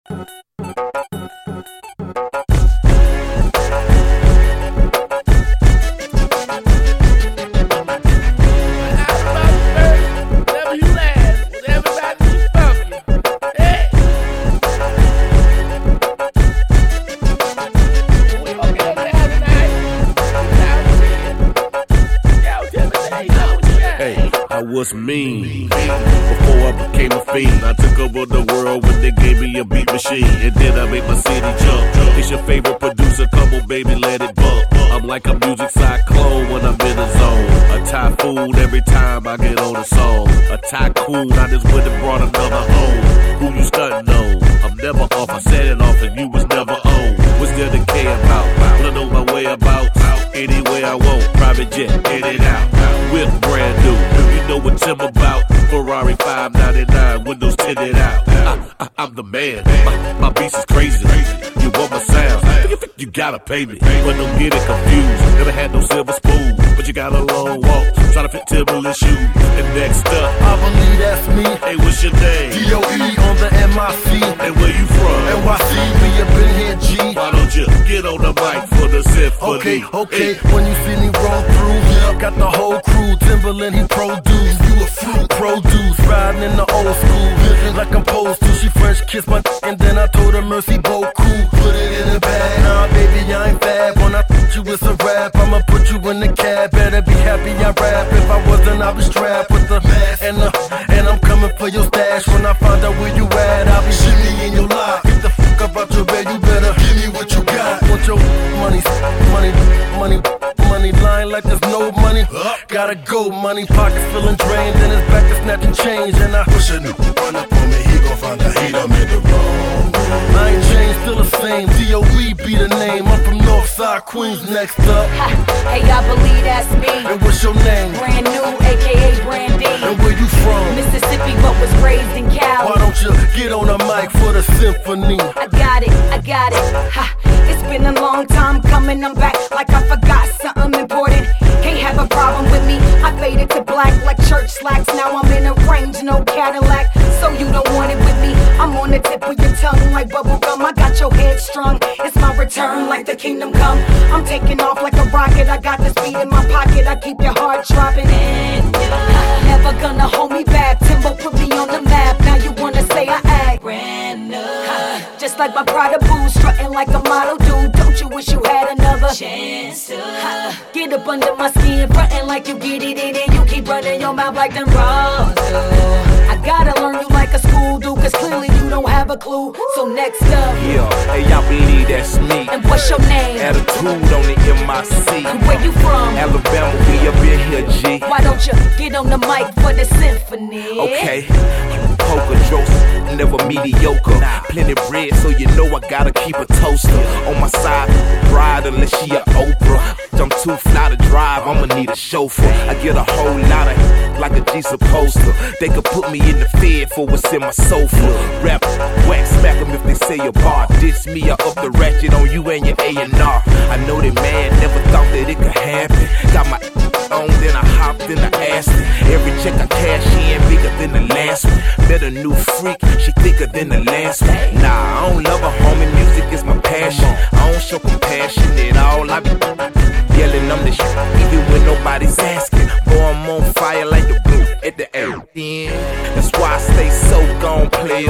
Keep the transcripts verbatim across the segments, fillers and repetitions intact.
I was mean before I became a fiend. I took over the world when they gave me a beat machine, and then I made my city jump. It's your favorite producer, come on baby, let it bump. I'm like a music cyclone when I'm in the zone. A typhoon every time I get on a song. A tycoon, I just went and brought another home. Who you stuntin' on? I'm never off, I set it off and you was never on. What's there to care about? Wanna know my way about? Any way I want, private jet, in and out. Whip brand new, you know what Tim about. Ferrari five ninety-nine, windows tinted out. I, I, I'm the man, my, my beats is crazy. You want my sound, you gotta pay me. But don't get it confused, never had no silver spoon. But you got a long walk, tryna fit Timberland shoes. And next up, I believe that's me. Hey, what's your name? D O E on the M I C. And where you from? N Y C, we up in here, G. Why don't you get on the mic for the symphony? Okay, okay, hey. When you see me roll through, yeah, got the whole crew. Timberland, he produce. You a fruit, produce. Riding in the old school, living like I'm supposed to. She French kissed my and then I told her merci beaucoup. Put it in the bag. Nah, baby, I ain't fab. When I thought you was a rap, I'ma put you in the cab. Better be happy I rap. If I wasn't, I'll be strapped with the mask and the, and I'm coming for your stash. When I find out where you at, I'll be shimmy in your lot. Get the fuck up out your bed, you better give me what you got. Want your money, money, money, money lying like there's no money. Gotta go, money pockets feeling drained, and his back is snatching change. And I push a new run up on me, he gon' find out he done made the wrong. I ain't changed, still the same. D O E be the name. I'm from Northside, Queens. Next up, ha, hey, I believe that's me. And what's your name? Brand new, aka Brandy. And where you from? Mississippi, but was raised in Cali. Why don't you get on the mic for the symphony? I got it, I got it. Ha, it's been a long time coming. I'm back like I forgot something important. Can't have a problem with me. I faded to black like church slacks. Now I'm in a range, no Cadillac. So you don't want it with me. I'm on the tip of your tongue like bubble gum. I got your head strung. It's my return like the kingdom come. I'm taking off like a rocket. I got this beat in my pocket. I keep your heart dropping. And never gonna hold me back. Timbo put me on the map. Now you wanna say I act brand new. Just like my Prada boo, strutting like a model dude. Don't you wish you had another chance to get up under my skin, frontin' like you get it in, and you keep running your mouth like them raw do. I gotta learn you like a school do, cause clearly you don't have a clue. So next up, yeah, hey, y'all believe that's me. And what's your name? Attitude on the M I C. And where you from? Alabama, we up in here, G. Why don't you get on the mic for the symphony? Okay, poker jokes, never mediocre. Plenty bread, so you know I gotta keep a toaster on my side. Bride unless she a Oprah. I'm too fly to drive, I'ma need a chauffeur. I get a whole lot of like a G supposed to. They could put me in the Fed for what's in my sofa. Rap, wax, smack them if they say a bar. Diss me, I up the ratchet on you and your A and R. I know that man never thought that it could happen. Got my on, then I hopped in the Aston. Every check I cash in bigger than the last one. Met a new freak, she thicker than the last one. Nah, I don't love her, homie, music is my passion. I don't show compassion at all, I be yelling I'm the shit, even when nobody's asking. Boy, I'm on fire like the blue at the end. That's why I stay so gone, player.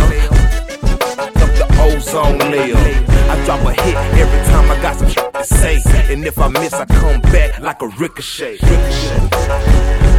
Up the ozone layer. I drop a hit every time I got some shit to say. And if I miss, I come back like a ricochet. Ricochet.